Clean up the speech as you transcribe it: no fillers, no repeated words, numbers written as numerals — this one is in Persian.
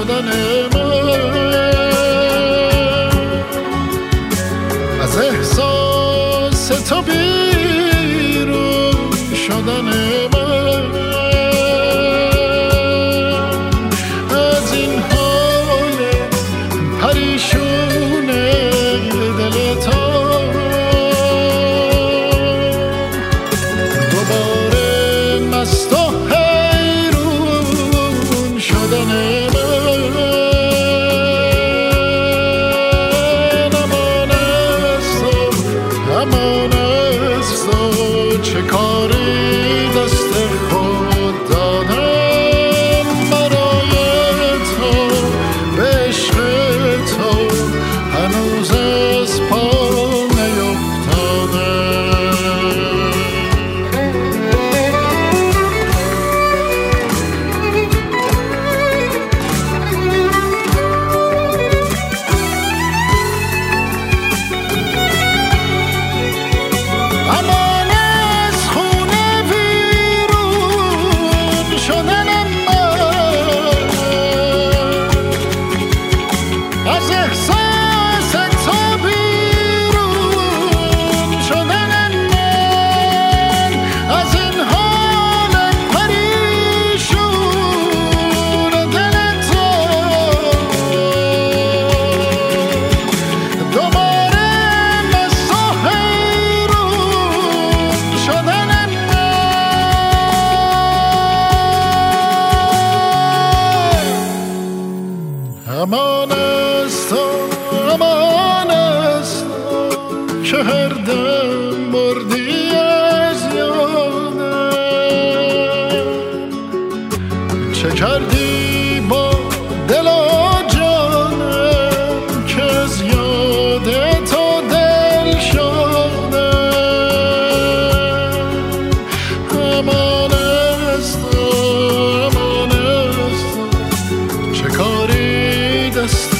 شدن من، از احساس تو بیرون شدن من، از این حال پریشون دل تو دوباره مست و حیرون شدن من. امان از تو چه کاری دست خود دادم، برای تو به عشق تو هنوز از پا نیفتادم. امان از خون ویرون شدن من، از احساس تو بیرون شدن من، از این حال پریشون دل تو دوباره مست و حیرون شدن من. امان از تو که هر دم بردی از یادم، چه کردی با دل و جانم که از یاد تو دل شدم. امان از تو چه کاری دست